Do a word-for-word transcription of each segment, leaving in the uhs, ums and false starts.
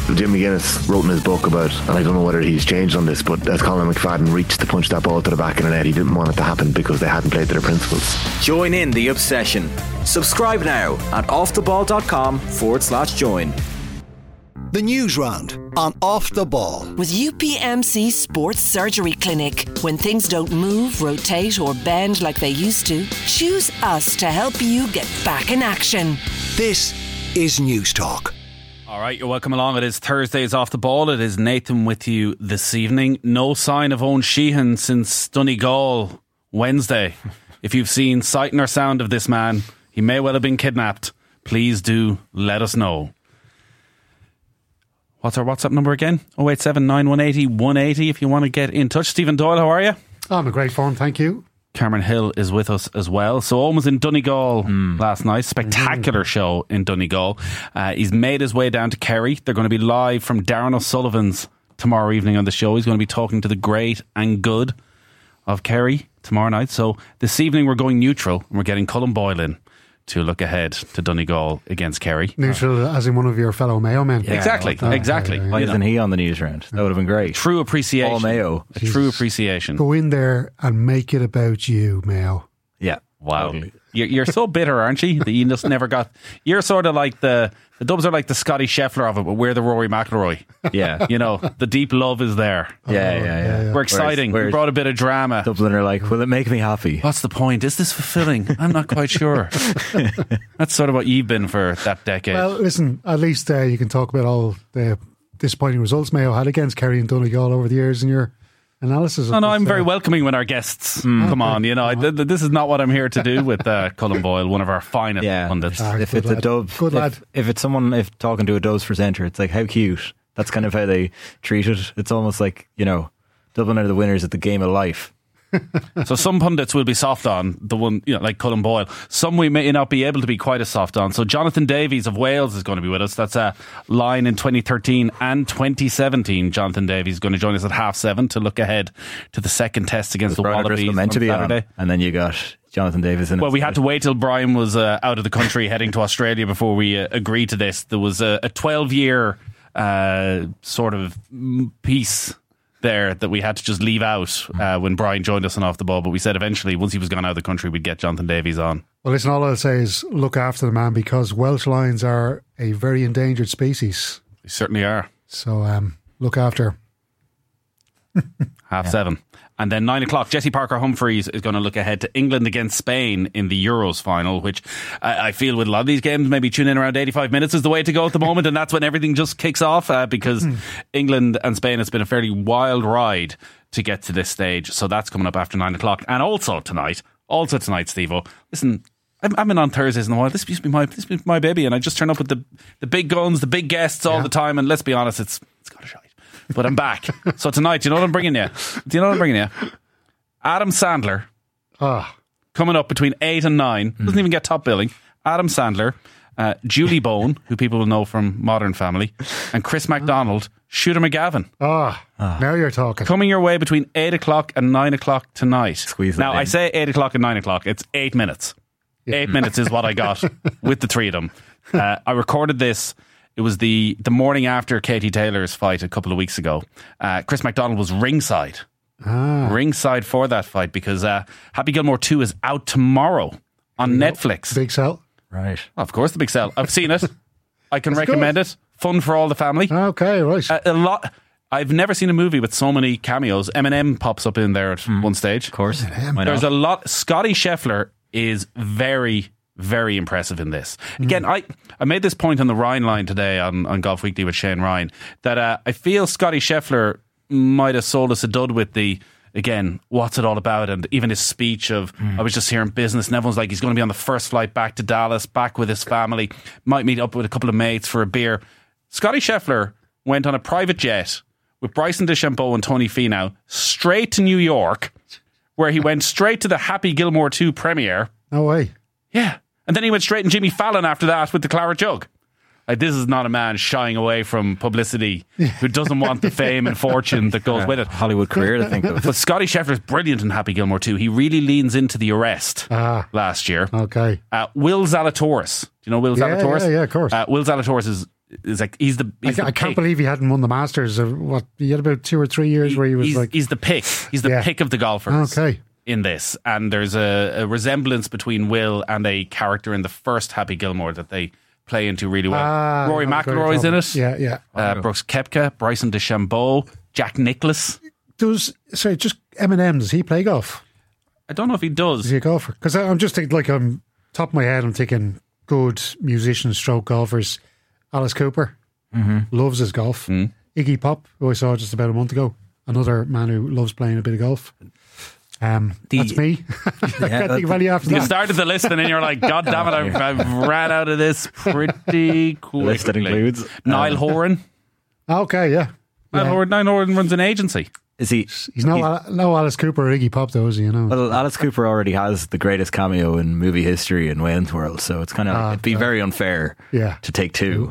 Jim McGuinness wrote in his book about, and I don't know whether he's changed on this, but as Colin McFadden reached to punch that ball to the back of the net, he didn't want it to happen because they hadn't played to their principles. Join in the obsession. Subscribe now at offtheball.com forward slash join. The News Round on Off the Ball. With U P M C Sports Surgery Clinic. When things don't move, rotate or bend like they used to, choose us to help you get back in action. This is News Talk. All right, you're welcome along. It is Thursdays Off the Ball. It is Nathan with you this evening. No sign of Owen Sheehan since Donegal Wednesday. If you've seen sight or sound of this man, he may well have been kidnapped. Please do let us know. What's our WhatsApp number again? oh eight seven, nine one eight oh, one eight oh if you want to get in touch. Stephen Doyle, how are you? I'm a great form, thank you. Cameron Hill is with us as well. So Owen was in Donegal mm. last night. Spectacular mm-hmm. show in Donegal. Uh, he's made his way down to Kerry. They're going to be live from Darren O'Sullivan's tomorrow evening on the show. He's going to be talking to the great and good of Kerry tomorrow night. So this evening we're going neutral and we're getting Colin Boyle in to look ahead to Donegal against Kerry. Neutral as in one of your fellow Mayo men. Yeah, exactly, well, exactly. Why isn't he on the news round? That would have been great. True appreciation. All Mayo. A true appreciation. Go in there and make it about you, Mayo. Yeah. Wow. Totally. You're, you're so bitter, aren't you? That you just never got... You're sort of like the... The Dubs are like the Scotty Scheffler of it, but we're the Rory McIlroy. Yeah. You know, the deep love is there. Yeah, yeah, yeah. yeah. We're exciting. Whereas, we brought a bit of drama. Dublin are like, will it make me happy? What's the point? Is this fulfilling? I'm not quite sure. That's sort of what you've been for that decade. Well, listen, at least uh, you can talk about all the disappointing results Mayo had against Kerry and Donegal over the years in your analysis. No, no, this, I'm very uh, welcoming when our guests mm. come on. You know, I, th- th- this is not what I'm here to do with uh, Colin Boyle, one of our finest yeah. pundits. Ah, if it's lad. a Dubs, good lad. If, if it's someone, if talking to a Dubs presenter, it's like, how cute. That's kind of how they treat it. It's almost like, you know, Dublin are the winners at the game of life. So some pundits will be soft on the one, you know, like Colin Boyle. Some we may not be able to be quite as soft on. So Jonathan Davies of Wales is going to be with us. That's a line in twenty thirteen and twenty seventeen. Jonathan Davies is going to join us at half seven to look ahead to the second test against the Brian Wallabies meant to on be Saturday. On, and then you got Jonathan Davies in it. Well, we had to wait till Brian was uh, out of the country heading to Australia before we uh, agreed to this. There was a, a twelve year uh, sort of piece there that we had to just leave out uh, when Brian joined us on Off the Ball, but we said eventually once he was gone out of the country we'd get Jonathan Davies on. Well, listen, all I'll say is look after the man because Welsh lions are a very endangered species. They certainly are. So um, look after. Half yeah. seven. And then nine o'clock, Jesse Parker Humphreys is going to look ahead to England against Spain in the Euros final, which I, I feel with a lot of these games, maybe tune in around eighty-five minutes is the way to go at the moment, and that's when everything just kicks off uh, because mm. England and Spain has been a fairly wild ride to get to this stage. So that's coming up after nine o'clock. And also tonight, also tonight, Steve-O, listen, I'm, I'm in on Thursdays in a while. This used to be my, this used to be my baby, and I just turn up with the, the big guns, the big guests all yeah. the time, and let's be honest, it's it's got a shite. But I'm back. So tonight, do you know what I'm bringing you? Do you know what I'm bringing you? Adam Sandler. Ah. Coming up between eight and nine. Doesn't mm. even get top billing. Adam Sandler, uh, Julie Bone, who people will know from Modern Family, and Chris MacDonald, Shooter McGavin. Ah, ah. Now you're talking. Coming your way between eight o'clock and nine o'clock tonight. Squeeze it now, in. I say eight o'clock and nine o'clock. It's eight minutes. Yeah. Eight minutes is what I got with the three of them. Uh, I recorded this. It was the, the morning after Katie Taylor's fight a couple of weeks ago. Uh, Chris MacDonald was ringside. Ah. Ringside for that fight because uh, Happy Gilmore two is out tomorrow on Netflix. Big sell. Right. Of course, the big sell. I've seen it. I can That's recommend good. it. Fun for all the family. Okay, right. Uh, a lot. I've never seen a movie with so many cameos. Eminem pops up in there at mm. one stage. Of course. There's a lot. Scotty Scheffler is very... very impressive in this. Again, mm. I, I made this point on the Ryan line today on, on Golf Weekly with Shane Ryan that uh, I feel Scotty Scheffler might have sold us a dud with the, again, what's it all about, and even his speech of, mm. I was just here in business, and everyone's like, he's going to be on the first flight back to Dallas, back with his family, might meet up with a couple of mates for a beer. Scotty Scheffler went on a private jet with Bryson DeChambeau and Tony Finau straight to New York, where he went straight to the Happy Gilmore two premiere. No way. Yeah. And then he went straight in Jimmy Fallon after that with the claret jug. Like, this is not a man shying away from publicity who doesn't want the fame and fortune that goes uh, with it. Hollywood career, I think. Of. But Scotty Scheffler's brilliant in Happy Gilmore too. He really leans into The Arrest ah, last year. Okay. Uh, Will Zalatoris. Do you know Will yeah, Zalatoris? Yeah, yeah, of course. Uh, Will Zalatoris is is like he's the. He's I, the I can't pick. believe he hadn't won the Masters. Of what he had about two or three years where he was he's, like, he's the pick. He's the Yeah. pick of the golfers. okay, In this, and there's a, a resemblance between Will and a character in the first Happy Gilmore that they play into really well. Ah, Rory I know the guy McIlroy's you're in it. talking about. Yeah, yeah. Uh, Brooks Koepka, Bryson DeChambeau, Jack Nicklaus. Does sorry, just Eminem? Does he play golf? I don't know if he does. Is he a golfer? Because I'm just thinking, like, I'm top of my head. I'm thinking good musicians, stroke golfers. Alice Cooper loves his golf. Mm. Iggy Pop, who I saw just about a month ago, another man who loves playing a bit of golf. Um, The- that's me. I can't think of any after You that. started the list and then you're like, God damn it, I've, I've ran out of this pretty quickly. List that includes Niall um, Horan. Okay, yeah. Niall Yeah. Horan. Niall Horan runs an agency. Is he? He's no, Al- no Alice Cooper or Iggy Pop, though, is he? You know. Well, Alice Cooper already has the greatest cameo in movie history in Wayne's World, so it's kind of Ah, it'd be God. very unfair Yeah. to take two.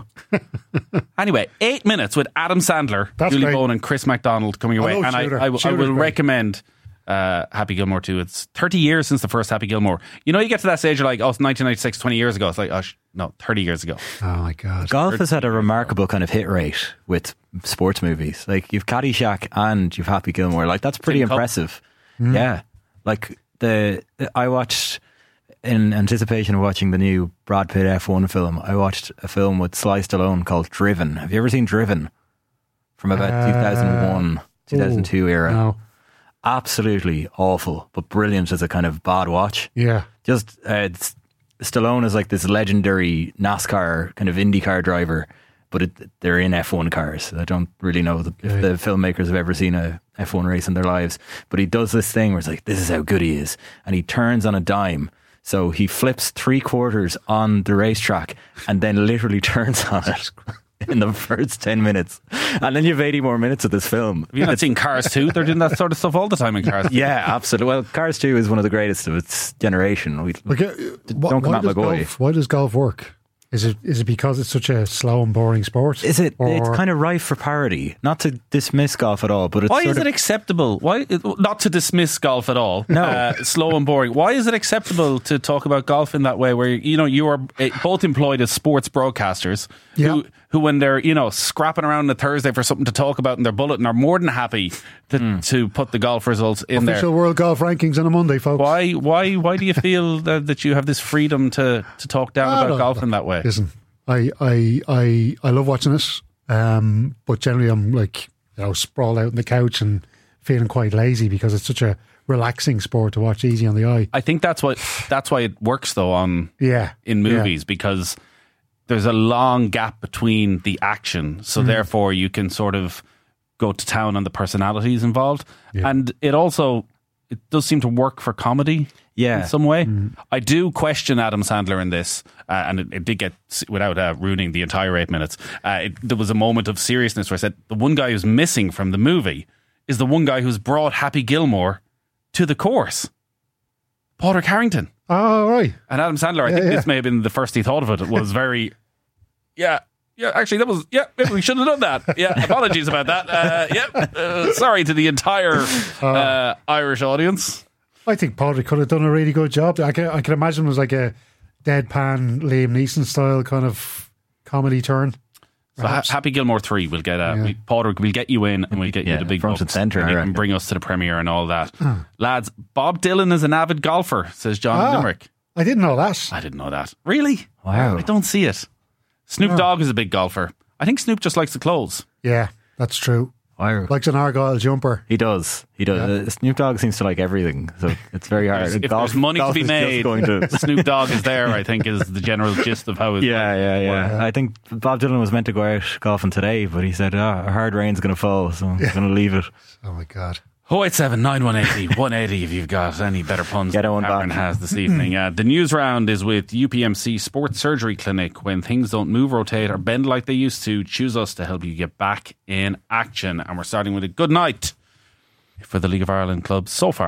Anyway, eight minutes with Adam Sandler, That's Julie great. Bowen, and Chris MacDonald coming away. love And I, Shooter. I, I will Shooter's great. recommend uh, Happy Gilmore too. It's thirty years since the first Happy Gilmore. You know, you get to that stage, you're like, oh, it's nineteen ninety-six, twenty years ago. It's like, oh, sh- no, thirty years ago. Oh, my God. Golf has had a remarkable kind of hit rate with sports movies. Like you've Caddyshack and you've Happy Gilmore. Like that's pretty Tin Cup. impressive. Yeah, like the, the I watched in anticipation of watching the new Brad Pitt F one film. I watched a film with Sly Stallone called Driven. Have you ever seen Driven? From about Uh, two thousand one, two thousand two era. No. Absolutely awful, but brilliant as a kind of bad watch. Yeah. Just uh, it's, Stallone is like this legendary NASCAR kind of IndyCar driver, but it, they're in F one cars. I don't really know the, if the filmmakers have ever seen a F one race in their lives, but he does this thing where it's like, this is how good he is, and he turns on a dime. So he flips three quarters on the racetrack and then literally turns on it in the first ten minutes, and then you have eighty more minutes of this film. Have you not seen Cars two? They're doing that sort of stuff all the time in Cars. Yeah, absolutely. Well, Cars two is one of the greatest of its generation. We, Like, uh, wh- don't come why at my does boy. golf, why does golf work? Is it is it because it's such a slow and boring sport? Is it? Or- It's kind of rife for parody. Not to dismiss golf at all, but it's Why sort is it of, acceptable? Why not to dismiss golf at all? No. uh, slow and boring. Why is it acceptable to talk about golf in that way? Where you know you are uh, both employed as sports broadcasters, Yeah. who who when they're you know scrapping around on a Thursday for something to talk about in their bulletin are more than happy to, to put the golf results in Official there. World Golf Rankings on a Monday, folks. Why why why do you feel that, that you have this freedom to to talk down I about don't- golf in that way? Listen, I I I I love watching it, um, but generally I'm like you know sprawled out on the couch and feeling quite lazy because it's such a relaxing sport to watch, easy on the eye. I think that's what that's why it works though on Yeah, in movies because there's a long gap between the action, so Mm. therefore you can sort of go to town on the personalities involved, Yeah. and it also it does seem to work for comedy. Yeah. In some way, Mm. I do question Adam Sandler in this, uh, and it, it did get without uh, ruining the entire eight minutes. Uh, it, there was a moment of seriousness where I said the one guy who's missing from the movie is the one guy who's brought Happy Gilmore to the course, Padraig Harrington. Oh, right. And Adam Sandler, I Yeah, think yeah. this may have been the first he thought of it. It was very, yeah, yeah. Actually, that was yeah. Maybe we should have done that. Yeah, apologies about that. Uh, yeah, uh, sorry to the entire uh, Irish audience. I think Padraig could have done a really good job. I can, I can imagine it was like a deadpan Liam Neeson style kind of comedy turn. So ha- Perhaps. Happy Gilmore three, we'll get uh, Yeah. we, Padraig, we'll get you in and we'll get Yeah, you the big front and bucks centre, and I you can reckon. bring us to the premiere and all that. Lads, Bob Dylan is an avid golfer, says John Ah. Limerick. I didn't know that. I didn't know that. Really? Wow. I don't see it. Snoop Dogg is a big golfer. I think Snoop just likes the clothes. Yeah, that's true. Wow. Likes an Argyle jumper. He does. He does. Uh, Snoop Dogg seems to like everything, so it's very hard. If Golf- there's money to golf be is just made, going to- Snoop Dogg is there, I think, is the general gist of how it's Yeah, yeah, yeah. I think Bob Dylan was meant to go out golfing today, but he said, "Ah, a hard rain's going to fall, so I'm going to leave it." Oh my God. oh eight seven nine one eight zero one eight zero if you've got any better puns Get than on Cameron back. has this evening. Uh, the news round is with U P M C Sports Surgery Clinic. When things don't move, rotate, or bend like they used to, choose us to help you get back in action. And we're starting with a good night for the League of Ireland clubs so far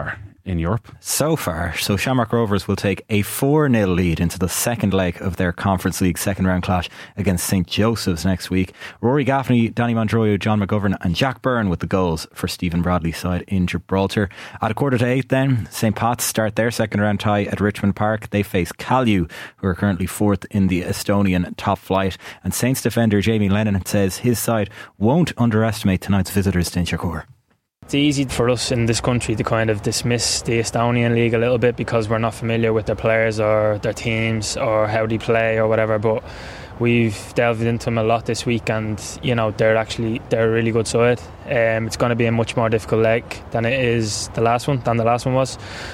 in Europe. So far, so Shamrock Rovers will take a four nil lead into the second leg of their Conference League second round clash against Saint Joseph's next week. Rory Gaffney, Danny Mondroyo, John McGovern and Jack Byrne with the goals for Stephen Bradley's side in Gibraltar. At a quarter to eight then, Saint Pat's start their second round tie at Richmond Park. They face Callew, who are currently fourth in the Estonian top flight. And Saints defender Jamie Lennon says his side won't underestimate tonight's visitors to Inchicore. It's easy for us in this country to kind of dismiss the Estonian league a little bit because we're not familiar with their players or their teams or how they play or whatever, but we've delved into them a lot this week, and you know they're actually they're a really good side. Um, it's going to be a much more difficult leg than it is the last one than the last one was.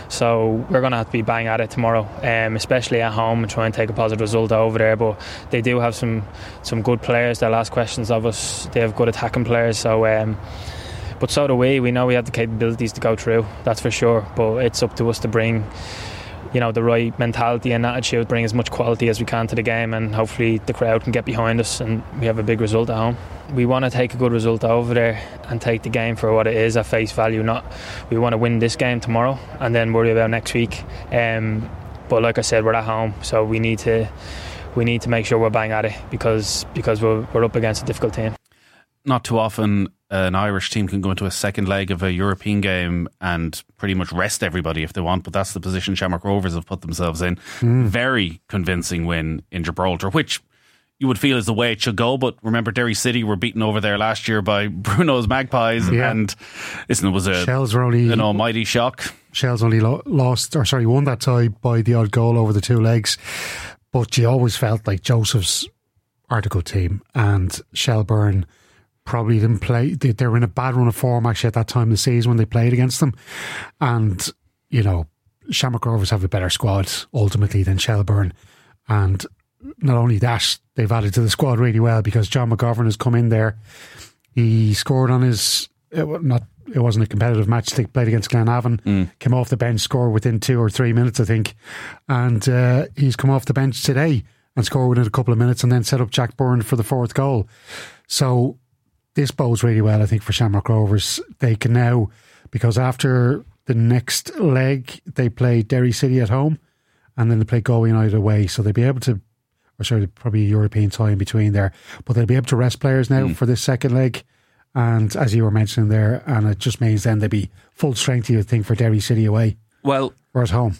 So we're going to have to be bang at it tomorrow, um, especially at home, and try and take a positive result over there. But they do have some some good players. They'll ask questions of us. They have good attacking players. So. Um, But so do we. We know we have the capabilities to go through, that's for sure. But it's up to us to bring, you know, the right mentality and attitude, bring as much quality as we can to the game, and hopefully the crowd can get behind us and we have a big result at home. We want to take a good result over there and take the game for what it is at face value. Not, we want to win this game tomorrow and then worry about next week. Um, but like I said, we're at home, so we need to we need to make sure we're bang at it because because we're we're up against a difficult team. Not too often an Irish team can go into a second leg of a European game and pretty much rest everybody if they want, but that's the position Shamrock Rovers have put themselves in. Mm. Very convincing win in Gibraltar, which you would feel is the way it should go. But remember, Derry City were beaten over there last year by Bruno's Magpies, yeah. and listen, it was a Shells were only, an almighty shock. Shells only lo- lost, or sorry, won that tie by the odd goal over the two legs. But you always felt like Joseph's are the good team, and Shelburne probably didn't play. They, they were in a bad run of form actually at that time of the season when they played against them. And, you know, Shamrock Rovers have a better squad ultimately than Shelburne. And not only that, they've added to the squad really well because John McGovern has come in there. He scored on his, it, not, it wasn't a competitive match. They played against Glenavon, mm. came off the bench, scored within two or three minutes, I think. And uh, he's come off the bench today and scored within a couple of minutes and then set up Jack Byrne for the fourth goal. So, this bodes really well, I think, for Shamrock Rovers. They can now, because after the next leg, they play Derry City at home and then they play Galway United away. So they'll be able to, or sorry, probably a European tie in between there, but they'll be able to rest players now mm. for this second leg. And as you were mentioning there, and it just means then they'll be full strength, you would think, for Derry City away. Well, or at home.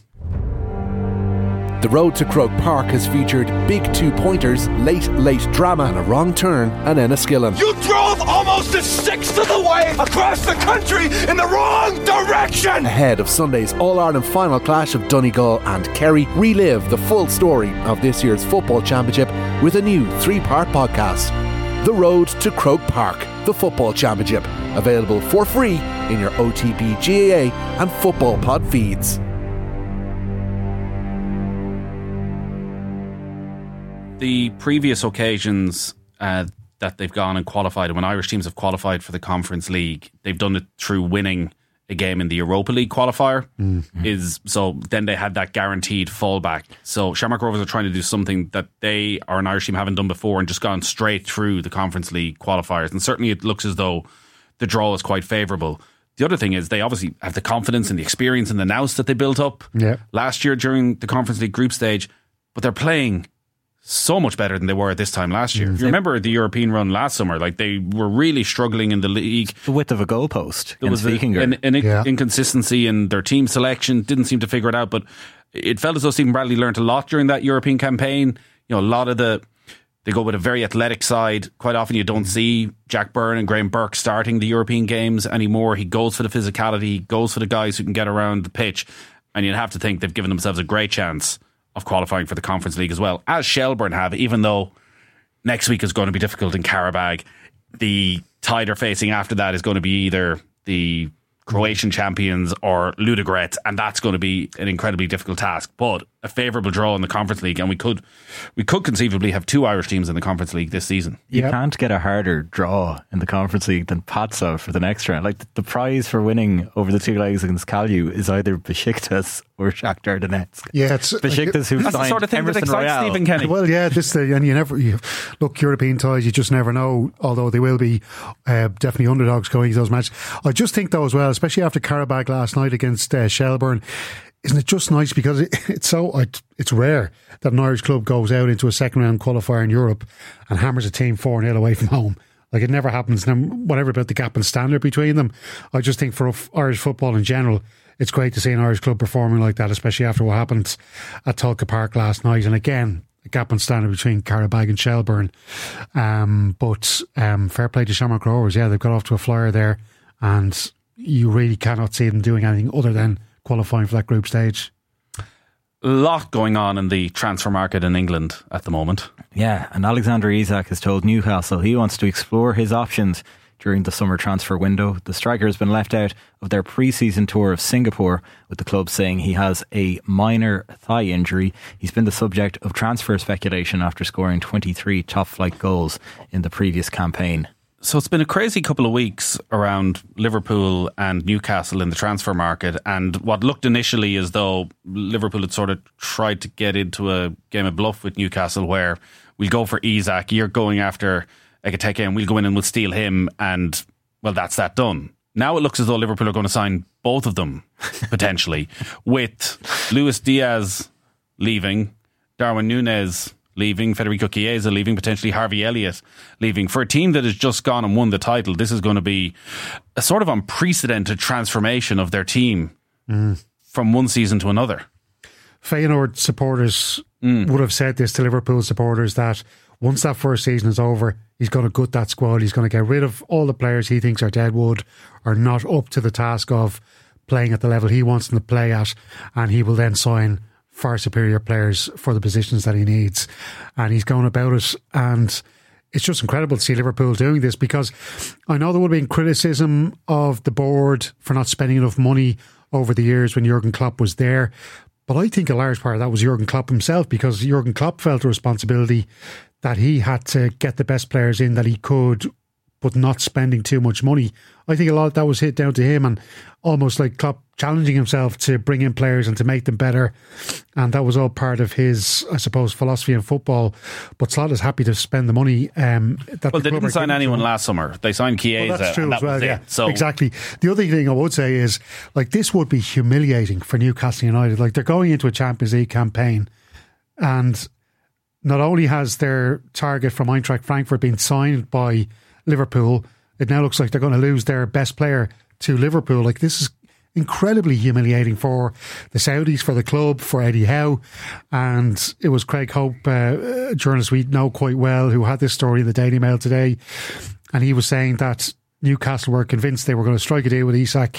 The road to Croke Park has featured big two-pointers, late, late drama and a wrong turn and Enniskillen. You drove almost a sixth of the way across the country in the wrong direction! Ahead of Sunday's All-Ireland final clash of Donegal and Kerry, relive the full story of this year's football championship with a new three-part podcast. The Road to Croke Park, the football championship. Available for free in your O T B G A A and Football Pod feeds. The previous occasions uh, that they've gone and qualified, and when Irish teams have qualified for the Conference League, they've done it through winning a game in the Europa League qualifier. Mm-hmm. Is so then they had that guaranteed fallback. So Shamrock Rovers are trying to do something that they or an Irish team haven't done before and just gone straight through the Conference League qualifiers. And certainly it looks as though the draw is quite favourable. The other thing is they obviously have the confidence and the experience and the nous that they built up yeah. last year during the Conference League group stage, but they're playing so much better than they were at this time last year. Mm. If you remember the European run last summer, like they were really struggling in the league. The width of a goalpost. There was a, an, an yeah. inconsistency in their team selection, didn't seem to figure it out, but it felt as though Stephen Bradley learned a lot during that European campaign. You know, a lot of the, they go with a very athletic side. Quite often you don't see Jack Byrne and Graham Burke starting the European games anymore. He goes for the physicality, he goes for the guys who can get around the pitch, and you'd have to think they've given themselves a great chance of qualifying for the Conference League as well, as Shelburne have, even though next week is going to be difficult in Qarabag. The tie they're facing after that is going to be either the Croatian champions or Ludogorets, and that's going to be an incredibly difficult task. But a favourable draw in the Conference League, and we could we could conceivably have two Irish teams in the Conference League this season. You Yep. can't get a harder draw in the Conference League than Patso for the next round. Like, the, the prize for winning over the two legs against Kalju is either Besiktas or Shakhtar Donetsk. Yeah, it's Besiktas who That's the signed sort of thing Emerson that excites Royale. Stephen Kenny. Well, yeah, this the and you never you, look European ties. You just never know. Although they will be uh, definitely underdogs going into those matches. I just think though as well, especially after Karabakh last night against uh, Shelburne. Isn't it just nice because it, it's so it's rare that an Irish club goes out into a second round qualifier in Europe and hammers a team four nil away from home. Like, it never happens. And whatever about the gap in standard between them, I just think for Irish football in general, it's great to see an Irish club performing like that, especially after what happened at Tulka Park last night. And again, a gap in standard between Karabakh and Shelburne. Um, but um, fair play to Shamrock Rovers. Yeah, they've got off to a flyer there, and you really cannot see them doing anything other than qualifying for that group stage. A lot going on in the transfer market in England at the moment. Yeah, and Alexander Isak has told Newcastle he wants to explore his options during the summer transfer window. The striker has been left out of their pre-season tour of Singapore, with the club saying he has a minor thigh injury. He's been the subject of transfer speculation after scoring twenty-three top-flight goals in the previous campaign. So it's been a crazy couple of weeks around Liverpool and Newcastle in the transfer market, and what looked initially as though Liverpool had sort of tried to get into a game of bluff with Newcastle, where we'll go for Isak, you're going after Ekiteke, and we'll go in and we'll steal him, and well, that's that done. Now it looks as though Liverpool are going to sign both of them, potentially, with Luis Diaz leaving, Darwin Núñez leaving, Federico Chiesa leaving, potentially Harvey Elliott leaving. For a team that has just gone and won the title, this is going to be a sort of unprecedented transformation of their team mm. from one season to another. Feyenoord supporters mm. would have said this to Liverpool supporters, that once that first season is over, he's going to gut that squad. He's going to get rid of all the players he thinks are deadwood, are not up to the task of playing at the level he wants them to play at, and he will then sign far superior players for the positions that he needs. And he's going about it, and it's just incredible to see Liverpool doing this, because I know there would have been criticism of the board for not spending enough money over the years when Jurgen Klopp was there, but I think a large part of that was Jurgen Klopp himself, because Jurgen Klopp felt a responsibility that he had to get the best players in that he could, but not spending too much money. I think a lot of that was hit down to him, and almost like Klopp challenging himself to bring in players and to make them better. And that was all part of his, I suppose, philosophy in football. But Slot is happy to spend the money. Um, that well, the they didn't sign anyone last summer. They signed Chiesa. Well, that's true and as that well, was yeah. it. So exactly. The other thing I would say is, like, this would be humiliating for Newcastle United. Like, they're going into a Champions League campaign, and not only has their target from Eintracht Frankfurt been signed by Liverpool, it now looks like they're going to lose their best player to Liverpool. Like, this is incredibly humiliating for the Saudis, for the club, for Eddie Howe. And it was Craig Hope, uh, a journalist we know quite well, who had this story in the Daily Mail today, and he was saying that Newcastle were convinced they were going to strike a deal with Isak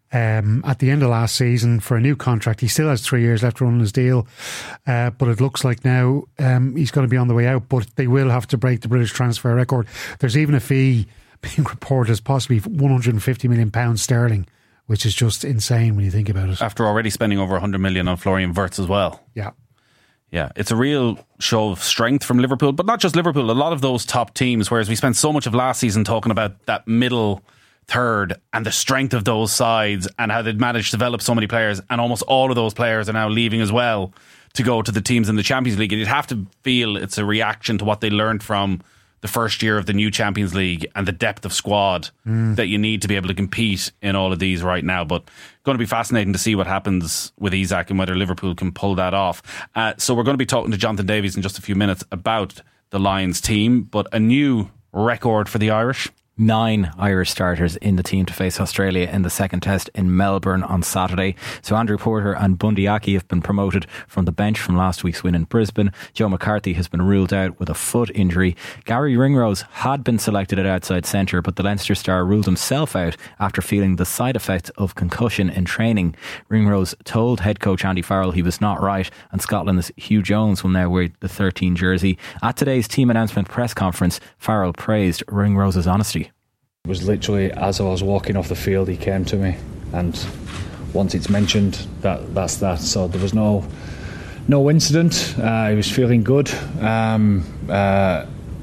um, at the end of last season for a new contract. He still has three years left to run his deal, uh, but it looks like now um, he's going to be on the way out, but they will have to break the British transfer record. There's even a fee being reported as possibly one hundred fifty million pounds sterling, which is just insane when you think about it. After already spending over one hundred million on Florian Wirtz as well. Yeah. Yeah, it's a real show of strength from Liverpool, but not just Liverpool, a lot of those top teams, whereas we spent so much of last season talking about that middle third and the strength of those sides and how they'd managed to develop so many players, and almost all of those players are now leaving as well to go to the teams in the Champions League. And you'd have to feel it's a reaction to what they learned from the first year of the new Champions League and the depth of squad mm. that you need to be able to compete in all of these right now. But going to be fascinating to see what happens with Isak and whether Liverpool can pull that off. Uh, so we're going to be talking to Jonathan Davies in just a few minutes about the Lions team, but a new record for the Irish. Nine Irish starters in the team to face Australia in the second test in Melbourne on Saturday. So Andrew Porter and Bundy Aki have been promoted from the bench from last week's win in Brisbane. Joe McCarthy has been ruled out with a foot injury. Gary Ringrose had been selected at outside centre, but the Leinster star ruled himself out after feeling the side effects of concussion in training. Ringrose told head coach Andy Farrell he was not right, and Scotland's Hugh Jones will now wear the thirteen jersey. At today's team announcement press conference, Farrell praised Ringrose's honesty. It was literally as I was walking off the field, he came to me, and once it's mentioned, that that's that. So there was no no incident. Uh, he was feeling good. Um, uh,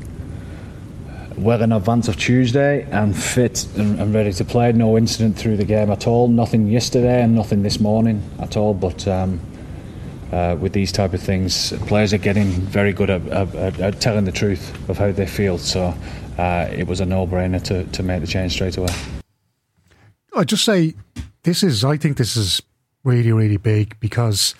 well in advance of Tuesday and fit and, and ready to play. No incident through the game at all. Nothing yesterday and nothing this morning at all. But um, uh, with these type of things, players are getting very good at, at, at telling the truth of how they feel. So uh, it was a no-brainer to, to make the change straight away. I'd just say this is, I think this is really, really big because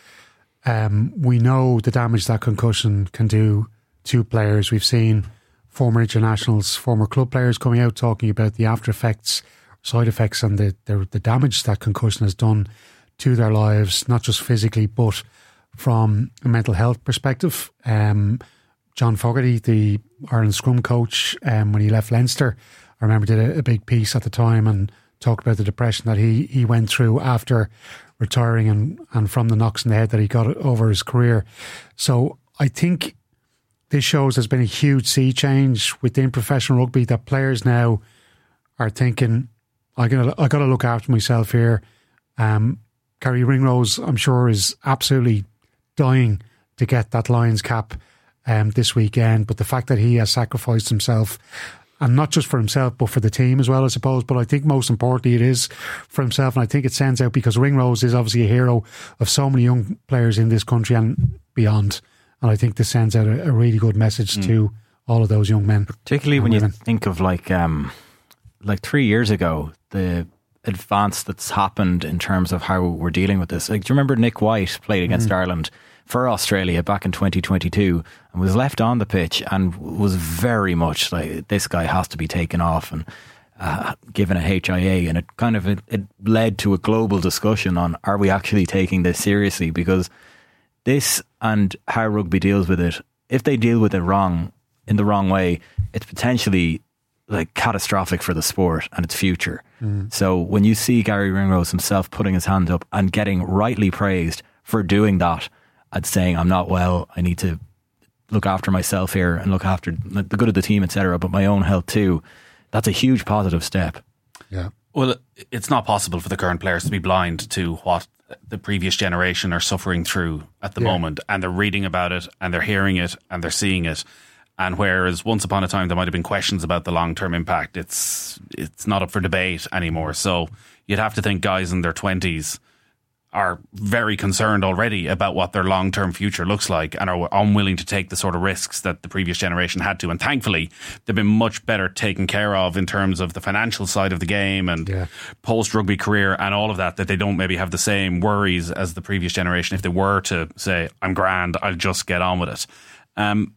um, we know the damage that concussion can do to players. We've seen former internationals, former club players coming out talking about the after effects, side effects and the, the, the damage that concussion has done to their lives, not just physically, but from a mental health perspective. Um, John Fogarty, the Ireland scrum coach, um, when he left Leinster, I remember did a, a big piece at the time and talked about the depression that he, he went through after retiring and, and from the knocks in the head that he got over his career. So I think this shows there's been a huge sea change within professional rugby, that players now are thinking, I gotta, I got to look after myself here. Um, Gary Ringrose, I'm sure, is absolutely dying to get that Lions cap um, this weekend. But the fact that he has sacrificed himself, and not just for himself, but for the team as well, I suppose. But I think most importantly, it is for himself. And I think it sends out, because Ringrose is obviously a hero of so many young players in this country and beyond. And I think this sends out a, a really good message mm. to all of those young men. Particularly when women. You think of like um, like three years ago, the advance that's happened in terms of how we're dealing with this. Like, do you remember Nick White played against mm. Ireland for Australia back in twenty twenty-two and was left on the pitch and was very much like, this guy has to be taken off and uh, given a H I A, and it kind of it, it led to a global discussion on, are we actually taking this seriously? Because this and how rugby deals with it, if they deal with it wrong, in the wrong way, it's potentially like catastrophic for the sport and its future. Mm. So when you see Gary Ringrose himself putting his hand up and getting rightly praised for doing that and saying, I'm not well, I need to look after myself here and look after the good of the team, et cetera, but my own health too, that's a huge positive step. Yeah. Well, it's not possible for the current players to be blind to what the previous generation are suffering through at the yeah. moment, and they're reading about it and they're hearing it and they're seeing it. And whereas once upon a time there might have been questions about the long-term impact, it's it's not up for debate anymore. So you'd have to think guys in their twenties are very concerned already about what their long-term future looks like and are unwilling to take the sort of risks that the previous generation had to. And thankfully, they've been much better taken care of in terms of the financial side of the game and yeah. post-rugby career and all of that, that they don't maybe have the same worries as the previous generation if they were to say, I'm grand, I'll just get on with it. Um,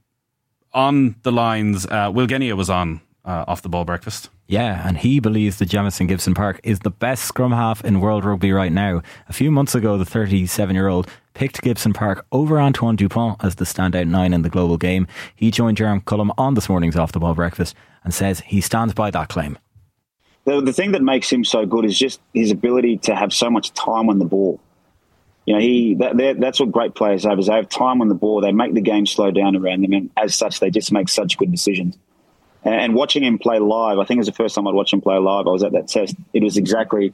on the lines, uh, Will Genia was on uh, Off the Ball Breakfast. Yeah, and he believes that Jamison Gibson Park is the best scrum half in world rugby right now. A few months ago, the thirty-seven-year-old picked Gibson Park over Antoine Dupont as the standout nine in the global game. He joined Jerome Cullum on this morning's Off the Ball Breakfast and says he stands by that claim. The, the thing that makes him so good is just his ability to have so much time on the ball. You know, he that, that's what great players have, is they have time on the ball. They make the game slow down around them, and as such, they just make such good decisions. And watching him play live, I think it was the first time I'd watched him play live. I was at that test. It was exactly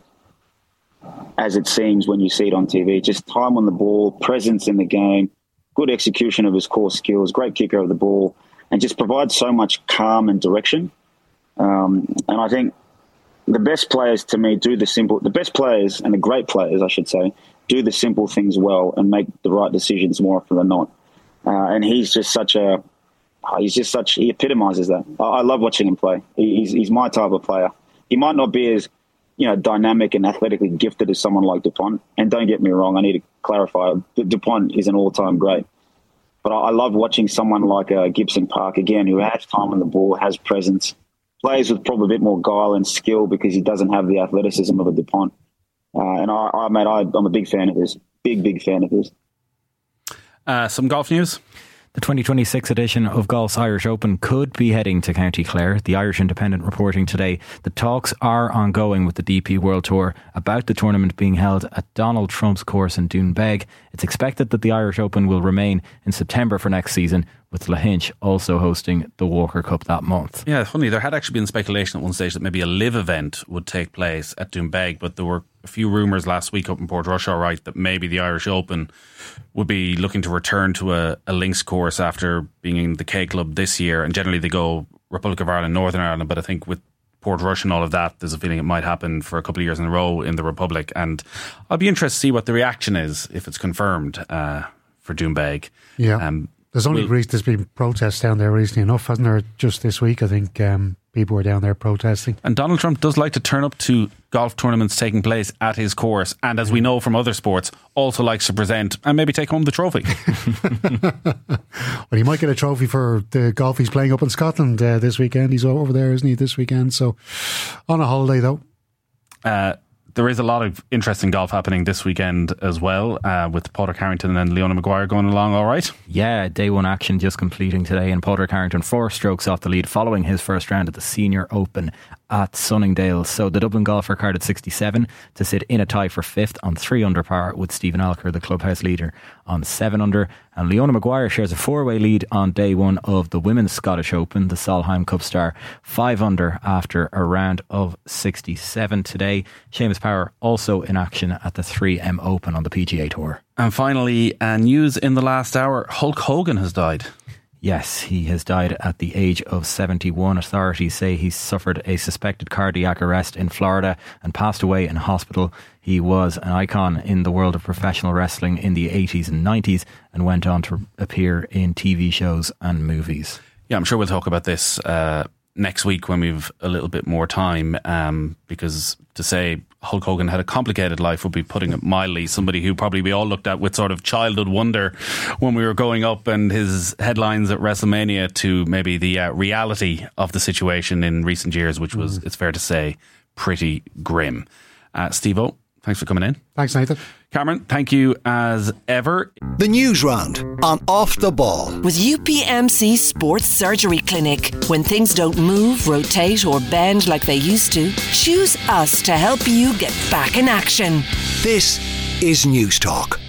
as it seems when you see it on T V. Just time on the ball, presence in the game, good execution of his core skills, great kicker of the ball, and just provides so much calm and direction. Um, and I think the best players, to me, do the simple, the best players and the great players, I should say, do the simple things well and make the right decisions more often than not. Uh, and he's just such a, he's just such, he epitomizes that. I, I love watching him play. He, he's, he's my type of player. He might not be as, you know, dynamic and athletically gifted as someone like Dupont. And don't get me wrong, I need to clarify, Dupont is an all-time great. But I, I love watching someone like uh, Gibson Park, again, who has time on the ball, has presence, plays with probably a bit more guile and skill because he doesn't have the athleticism of a Dupont. Uh, and I, I, mate, I, I'm a big fan of his. Big, big fan of his. Uh, some golf news. The twenty twenty-six edition of Golf's Irish Open could be heading to County Clare. The Irish Independent reporting today the talks are ongoing with the D P World Tour about the tournament being held at Donald Trump's course in Doonbeg. It's expected that the Irish Open will remain in September for next season, with Lahinch also hosting the Walker Cup that month. Yeah, funny, there had actually been speculation at one stage that maybe a live event would take place at Doonbeg, but there were a few rumours last week up in Portrush, all right, that maybe the Irish Open would be looking to return to a, a links course after being in the K Club this year, and generally they go Republic of Ireland, Northern Ireland, but I think with Portrush and all of that, there's a feeling it might happen for a couple of years in a row in the Republic, and I'll be interested to see what the reaction is if it's confirmed uh, for Doonbeg. Yeah. Um, There's only we'll, there's been protests down there recently enough, hasn't there? Just this week, I think um, people were down there protesting. And Donald Trump does like to turn up to golf tournaments taking place at his course, and as we know from other sports, also likes to present and maybe take home the trophy. Well, he might get a trophy for the golf he's playing up in Scotland uh, this weekend. He's over there, isn't he, this weekend? So, on a holiday though. Uh, There is a lot of interesting golf happening this weekend as well, uh, with Padraig Harrington and Leona Maguire going along all right. Yeah, day one action just completing today, and Padraig Harrington four strokes off the lead following his first round at the Senior Open at Sunningdale. So the Dublin golfer carded sixty-seven to sit in a tie for fifth on three under par with Stephen Alker, the clubhouse leader, on seven under. And Leona Maguire shares a four-way lead on day one of the Women's Scottish Open, the Solheim Cup star, five under after a round of sixty-seven today. Seamus Power also in action at the three M Open on the P G A Tour. And finally, uh, news in the last hour, Hulk Hogan has died. Yes, he has died at the age of seventy-one. Authorities say he suffered a suspected cardiac arrest in Florida and passed away in hospital. He was an icon in the world of professional wrestling in the eighties and nineties and went on to appear in T V shows and movies. Yeah, I'm sure we'll talk about this uh, next week when we've a little bit more time, um, because to say Hulk Hogan had a complicated life would be putting it mildly. Somebody who probably we all looked at with sort of childhood wonder when we were growing up, and his headlines at WrestleMania to maybe the uh, reality of the situation in recent years, which was, mm. it's fair to say, pretty grim. Uh, Steve-O, thanks for coming in. Thanks, Nathan. Cameron, thank you as ever. The News Round on Off the Ball. With U P M C Sports Surgery Clinic. When things don't move, rotate or bend like they used to, choose us to help you get back in action. This is News Talk.